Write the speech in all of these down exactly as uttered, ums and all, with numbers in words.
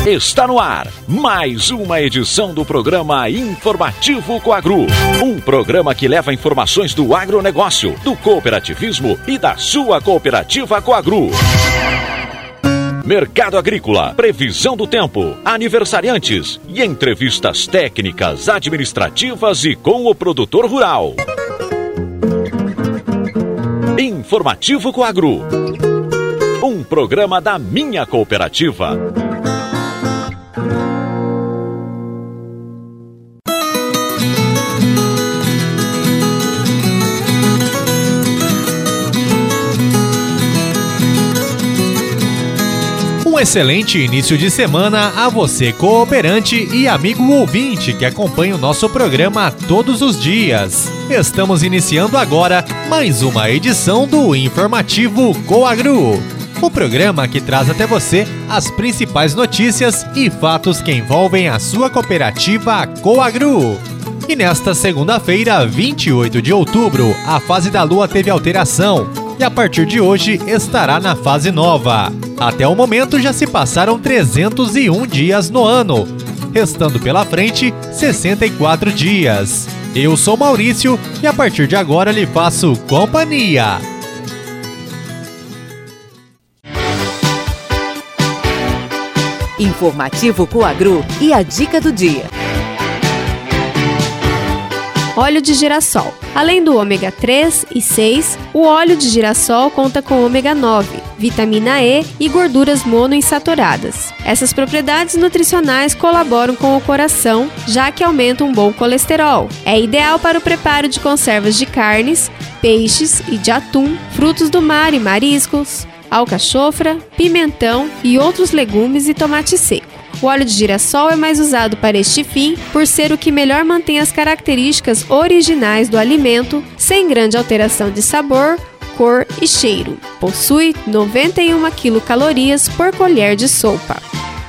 Está no ar mais uma edição do programa Informativo Coagro. Um programa que leva informações do agronegócio, do cooperativismo e da sua cooperativa Coagro. Mercado agrícola, previsão do tempo, aniversariantes e entrevistas técnicas, administrativas e com o produtor rural. Informativo Coagro. Um programa da minha cooperativa. Um excelente início de semana a você, cooperante e amigo ouvinte que acompanha o nosso programa todos os dias. Estamos iniciando agora mais uma edição do Informativo Coagro, o programa que traz até você as principais notícias e fatos que envolvem a sua cooperativa Coagro. E nesta segunda-feira, vinte e oito de outubro, a fase da Lua teve alteração e a partir de hoje estará na fase nova. Até o momento já se passaram trezentos e um dias no ano, restando pela frente sessenta e quatro dias. Eu sou Maurício e a partir de agora lhe faço companhia. Informativo Coagro e a dica do dia. Óleo de girassol. Além do ômega três e seis, o óleo de girassol conta com ômega nove, vitamina E e gorduras monoinsaturadas. Essas propriedades nutricionais colaboram com o coração, já que aumentam um bom colesterol. É ideal para o preparo de conservas de carnes, peixes e de atum, frutos do mar e mariscos, alcachofra, pimentão e outros legumes e tomate seco. O óleo de girassol é mais usado para este fim por ser o que melhor mantém as características originais do alimento, sem grande alteração de sabor, cor e cheiro. Possui noventa e uma quilocalorias por colher de sopa.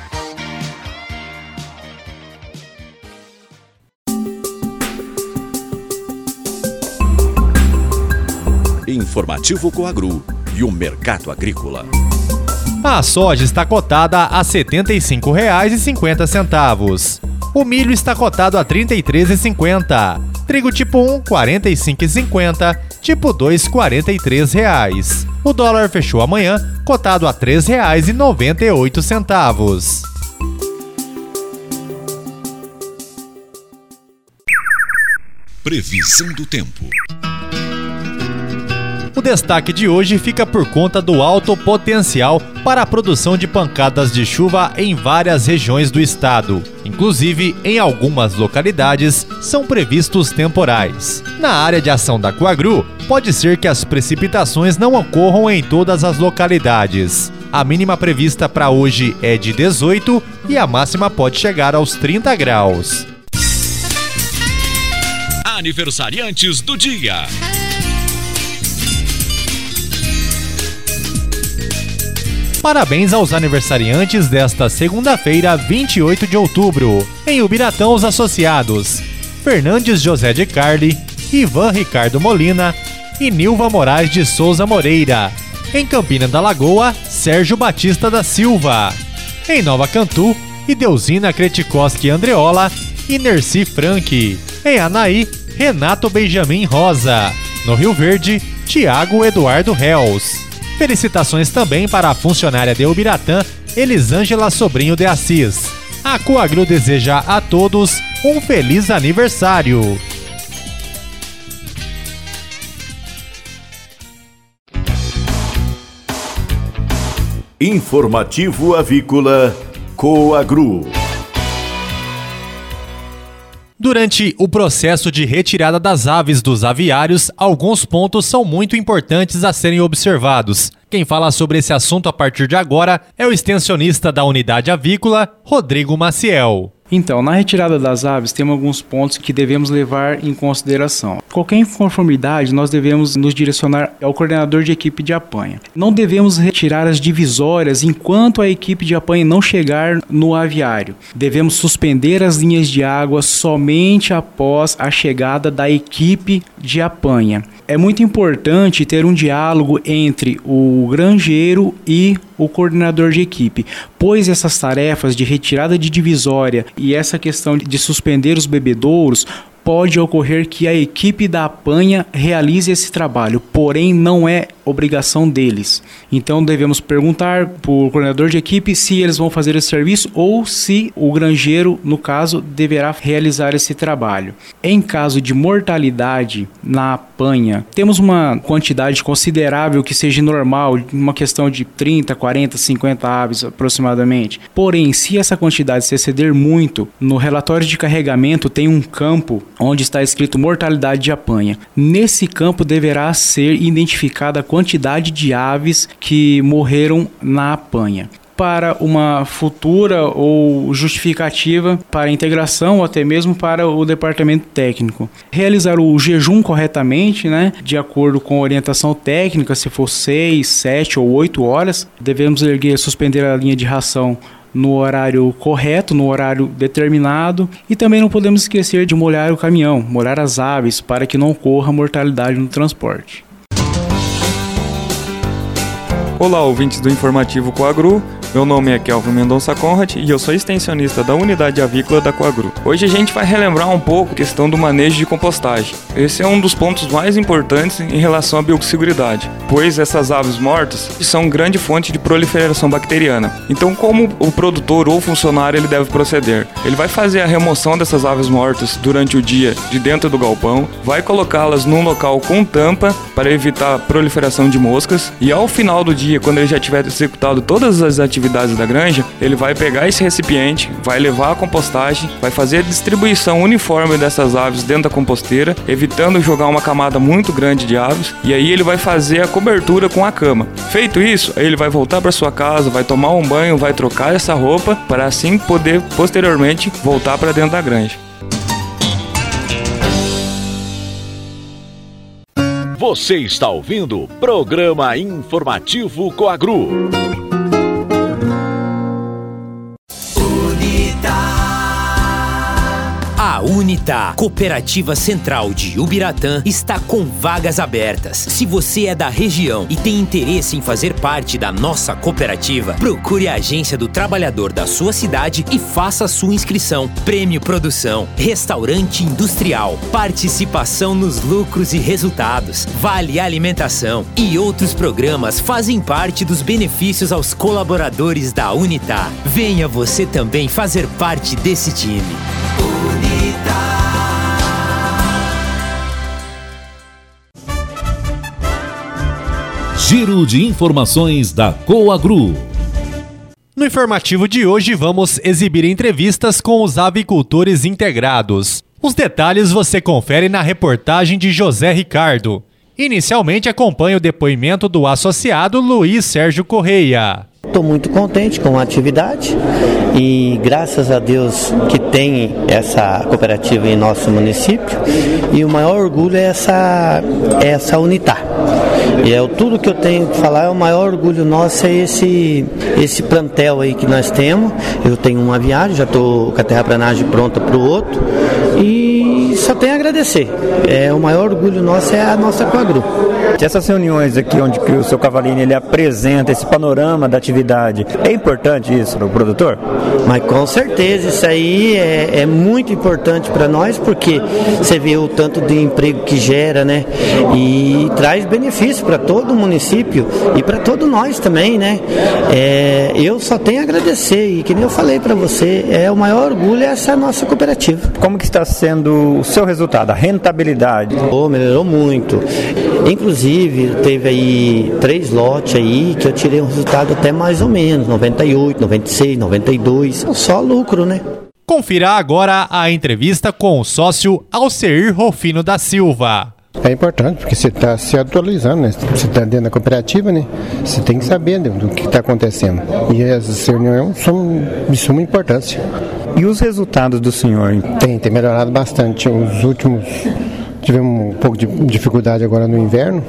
Informativo Coagro e o mercado agrícola. A soja está cotada a setenta e cinco reais e cinquenta centavos. O milho está cotado a trinta e três reais e cinquenta centavos. Trigo tipo um, quarenta e cinco reais e cinquenta centavos. Tipo dois, quarenta e três reais. O dólar fechou amanhã cotado a três reais e noventa e oito centavos. Previsão do tempo. O destaque de hoje fica por conta do alto potencial para a produção de pancadas de chuva em várias regiões do estado. Inclusive, em algumas localidades, são previstos temporais. Na área de ação da Coagro, pode ser que as precipitações não ocorram em todas as localidades. A mínima prevista para hoje é de dezoito e a máxima pode chegar aos trinta graus. Aniversariantes do dia. Parabéns aos aniversariantes desta segunda-feira, vinte e oito de outubro. Em Ubiratã, os associados: Fernandes José de Carli, Ivan Ricardo Molina e Nilva Moraes de Souza Moreira. Em Campina da Lagoa, Sérgio Batista da Silva. Em Nova Cantu, Idelzina Kretikoski Andreola e Nerci Frank. Em Anaí, Renato Benjamin Rosa. No Rio Verde, Tiago Eduardo Reus. Felicitações também para a funcionária de Ubiratã, Elisângela Sobrinho de Assis. A Coagro deseja a todos um feliz aniversário. Informativo Avícola Coagro. Durante o processo de retirada das aves dos aviários, alguns pontos são muito importantes a serem observados. Quem fala sobre esse assunto a partir de agora é o extensionista da unidade avícola, Rodrigo Maciel. Então, na retirada das aves, temos alguns pontos que devemos levar em consideração. Qualquer inconformidade, nós devemos nos direcionar ao coordenador de equipe de apanha. Não devemos retirar as divisórias enquanto a equipe de apanha não chegar no aviário. Devemos suspender as linhas de água somente após a chegada da equipe de apanha. É muito importante ter um diálogo entre o granjeiro e o coordenador de equipe, pois essas tarefas de retirada de divisória e essa questão de suspender os bebedouros pode ocorrer que a equipe da apanha realize esse trabalho, porém não é obrigação deles. Então devemos perguntar para o coordenador de equipe se eles vão fazer esse serviço ou se o granjeiro, no caso, deverá realizar esse trabalho. Em caso de mortalidade na apanha, temos uma quantidade considerável que seja normal, uma questão de trinta, quarenta, cinquenta aves aproximadamente. Porém, se essa quantidade se exceder muito, no relatório de carregamento tem um campo onde está escrito mortalidade de apanha. Nesse campo deverá ser identificada a quantidade de aves que morreram na apanha. Para uma futura ou justificativa para a integração ou até mesmo para o departamento técnico. Realizar o jejum corretamente, né, de acordo com a orientação técnica, se for seis, sete ou oito horas, devemos erguer, suspender a linha de ração no horário correto, no horário determinado, e também não podemos esquecer de molhar o caminhão, molhar as aves para que não ocorra mortalidade no transporte. Olá, ouvintes do Informativo Coagru. Meu nome é Kelvin Mendonça Conrad e eu sou extensionista da Unidade Avícola da Coagru. Hoje a gente vai relembrar um pouco a questão do manejo de compostagem. Esse é um dos pontos mais importantes em relação à biosseguridade, pois essas aves mortas são grande fonte de proliferação bacteriana. Então, como o produtor ou funcionário ele deve proceder? Ele vai fazer a remoção dessas aves mortas durante o dia de dentro do galpão, vai colocá-las num local com tampa para evitar a proliferação de moscas e ao final do dia, quando ele já tiver executado todas as atividades da granja, ele vai pegar esse recipiente, vai levar a compostagem, vai fazer a distribuição uniforme dessas aves dentro da composteira, evitando jogar uma camada muito grande de aves, e aí ele vai fazer a cobertura com a cama. Feito isso, aí ele vai voltar para sua casa, vai tomar um banho, vai trocar essa roupa, para assim poder posteriormente voltar para dentro da granja. Você está ouvindo o Programa Informativo Coagru. A Unita, Cooperativa Central de Ubiratã, está com vagas abertas. Se você é da região e tem interesse em fazer parte da nossa cooperativa, procure a Agência do Trabalhador da sua cidade e faça a sua inscrição. Prêmio Produção, Restaurante Industrial, participação nos lucros e resultados, Vale Alimentação e outros programas fazem parte dos benefícios aos colaboradores da Unita. Venha você também fazer parte desse time. Giro de informações da Coagru. No informativo de hoje vamos exibir entrevistas com os avicultores integrados. Os detalhes você confere na reportagem de José Ricardo. Inicialmente acompanhe o depoimento do associado Luiz Sérgio Correia. Estou muito contente com a atividade e graças a Deus que tem essa cooperativa em nosso município, e o maior orgulho é essa, é essa Unitar. E é tudo que eu tenho que falar, é o maior orgulho nosso é esse, esse plantel aí que nós temos. Eu tenho uma viagem, já estou com a terraplanagem pronta para o outro e só tenho a agradecer. É, o maior orgulho nosso é a nossa Coagru. Essas reuniões aqui onde que o seu Cavalini ele apresenta esse panorama da atividade, é importante isso para o produtor? Mas com certeza, isso aí é, é muito importante para nós, porque você vê o tanto de emprego que gera, né? E traz benefício para todo o município e para todos nós também, né? É, eu só tenho a agradecer, e que nem eu falei para você, é o maior orgulho é essa nossa cooperativa. Como que está sendo o seu resultado, a rentabilidade? Oh, melhorou muito. Inclusive, teve aí três lotes aí que eu tirei um resultado até mais ou menos, noventa e oito, noventa e seis, noventa e dois, só lucro, né? Confira agora a entrevista com o sócio Alceir Rofino da Silva. É importante, porque você está se atualizando, né? Você está dentro da cooperativa, né? Você tem que saber do que está acontecendo. E essas reuniões são de suma importância. E os resultados do senhor? Tem, tem melhorado bastante. Os últimos... Tivemos um pouco de dificuldade agora no inverno,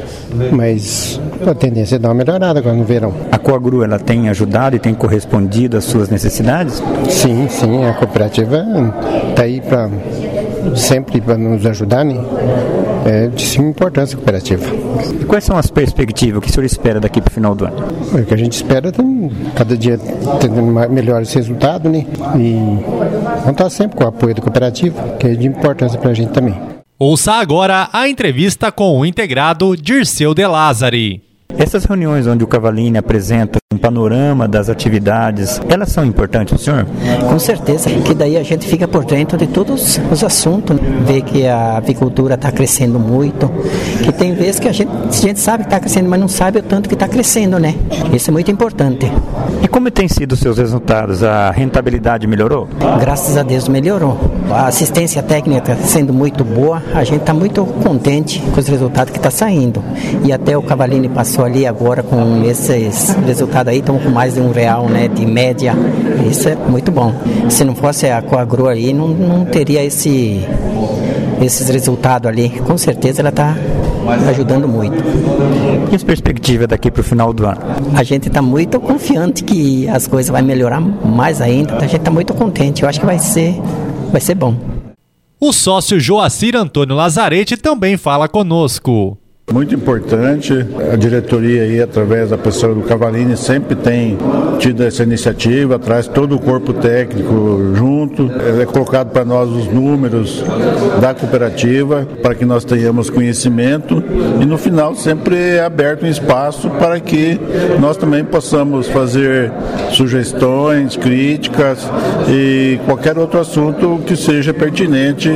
mas a tendência é dar uma melhorada agora no verão. A Coagru, ela tem ajudado e tem correspondido às suas necessidades? Sim, sim, a cooperativa está aí para sempre para nos ajudar, né? é de suma importância a cooperativa. E quais são as perspectivas que o senhor espera daqui para o final do ano? O que a gente espera é cada dia tendo melhores resultados, né? E contar sempre com o apoio da cooperativa, que é de importância para a gente também. Ouça agora a entrevista com o integrado Dirceu de Lázari. Essas reuniões onde o Cavallini apresenta um panorama das atividades, elas são importantes para o senhor? Com certeza, que daí a gente fica por dentro de todos os assuntos, né? Vê que a avicultura está crescendo muito, que tem vezes que a gente, a gente sabe que está crescendo, mas não sabe o tanto que está crescendo, né? Isso é muito importante. E como tem sido os seus resultados? A rentabilidade melhorou? Graças a Deus melhorou. A assistência técnica está sendo muito boa, a gente está muito contente com os resultados que está saindo. E até o Cavallini passou ali agora com esses resultados aí, estamos com mais de um real, né, de média. Isso é muito bom. Se não fosse a Coagro aí, não, não teria esse, esses resultados ali. Com certeza ela está ajudando muito. E as perspectivas daqui para o final do ano? A gente está muito confiante que as coisas vão melhorar mais ainda. A gente está muito contente. Eu acho que vai ser, vai ser bom. O sócio Joacir Antônio Lazarete também fala conosco. Muito importante, a diretoria aí, através da pessoa do Cavallini, sempre tem tido essa iniciativa, traz todo o corpo técnico junto, é colocado para nós os números da cooperativa, para que nós tenhamos conhecimento e no final sempre é aberto um espaço para que nós também possamos fazer sugestões, críticas e qualquer outro assunto que seja pertinente,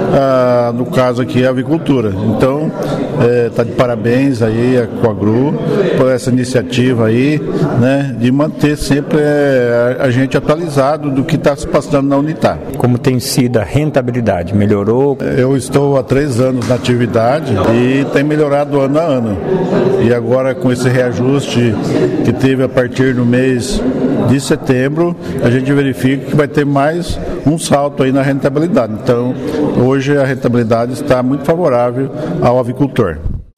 ah, no caso aqui, a avicultura. Então, está é, de parabéns aí a Coagro por essa iniciativa aí, né, de manter sempre é, a gente atualizado do que está se passando na Unitar. Como tem sido a rentabilidade? Melhorou? Eu estou há três anos na atividade e tem melhorado ano a ano. E agora com esse reajuste que teve a partir do mês de setembro, a gente verifica que vai ter mais um salto aí na rentabilidade. Então, hoje a rentabilidade está muito favorável ao avicultor.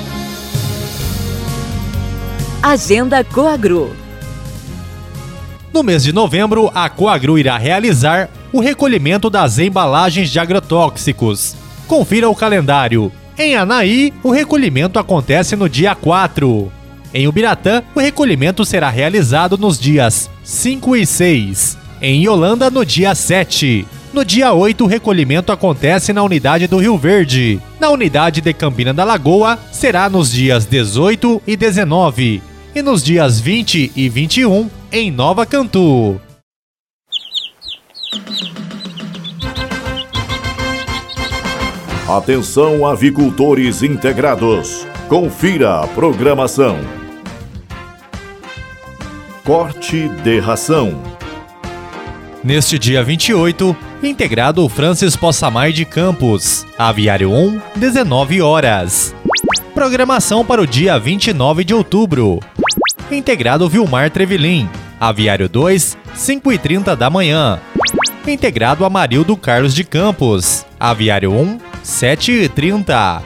Agenda Coagro. No mês de novembro, a Coagro irá realizar o recolhimento das embalagens de agrotóxicos. Confira o calendário. Em Anaí, o recolhimento acontece no dia quatro. Em Ubiratã, o recolhimento será realizado nos dias cinco e seis. Em Yolanda, no dia sete. No dia oito, o recolhimento acontece na unidade do Rio Verde. Na unidade de Campina da Lagoa, será nos dias dezoito e dezenove. E nos dias vinte e vinte e um, em Nova Cantu. Atenção, avicultores integrados. Confira a programação. Corte de ração. Neste dia vinte e oito, integrado Francis Possamay de Campos, Aviário um, dezenove horas. Programação para o dia vinte e nove de outubro. Integrado Vilmar Trevelin, Aviário dois, cinco e trinta da manhã. Integrado Amarildo Carlos de Campos, Aviário um, sete e trinta.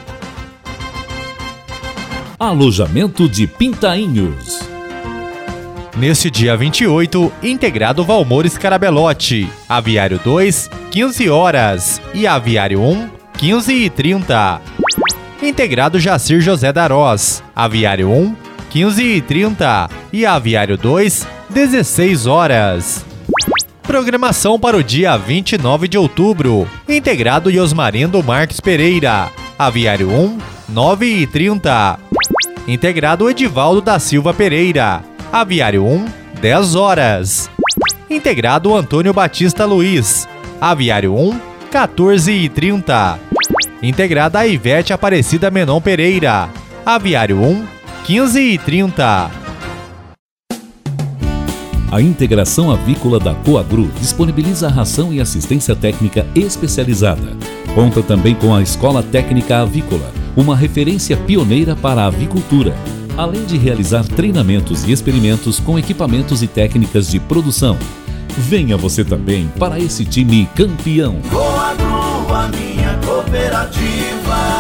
Alojamento de Pintainhos. Neste dia vinte e oito, integrado Valmor Scarabelotti, Aviário dois, quinze horas e Aviário um, quinze e trinta. Integrado Jacir José Darós, Aviário um, quinze e trinta e Aviário dois, dezesseis horas. Programação para o dia vinte e nove de outubro, integrado Yosmarindo Marques Pereira, Aviário um, nove e trinta. Integrado Edivaldo da Silva Pereira, Aviário um, dez horas. Integrado Antônio Batista Luiz, Aviário um, quatorze e trinta. Integrada a Ivete Aparecida Menon Pereira, Aviário um, quinze e trinta. A integração avícola da Coagro disponibiliza a ração e assistência técnica especializada. Conta também com a Escola Técnica Avícola, uma referência pioneira para a avicultura, além de realizar treinamentos e experimentos com equipamentos e técnicas de produção. Venha você também para esse time campeão. Coagro, a minha cooperativa.